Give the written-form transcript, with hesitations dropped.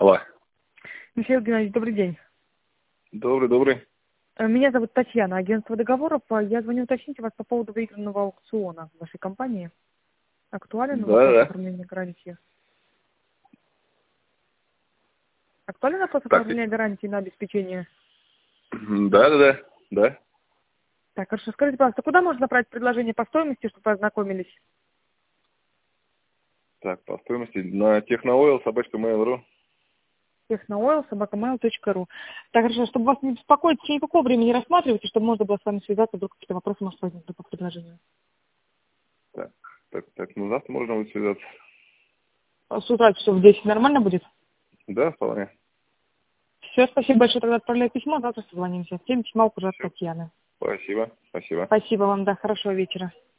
Алло. Михаил Геннадьевич, добрый день. Добрый. Меня зовут Татьяна, агентство договоров. Я звоню уточнить вас по поводу выигранного аукциона в вашей компании. Актуален вопрос Да. оформления гарантии? Актуален вопрос Так. оформления гарантии на обеспечение? Да. Так, хорошо. Скажите, пожалуйста, куда можно направить предложение по стоимости, чтобы вы ознакомились? Так, по стоимости на technoil@mail.ru. technoil@mail.ru. Так, хорошо. Чтобы вас не беспокоить, в течение какого времени рассматриваете, чтобы можно было с вами связаться, вдруг какие-то вопросы, может, возникнут по предложению? Так, ну завтра можно будет связаться. С утра часов в 10 нормально будет? Да, вполне. Все, спасибо большое. Тогда отправляю письмо, завтра созвонимся. Всем письма уже от Всё. Татьяны. Спасибо. Спасибо вам, да, хорошего вечера.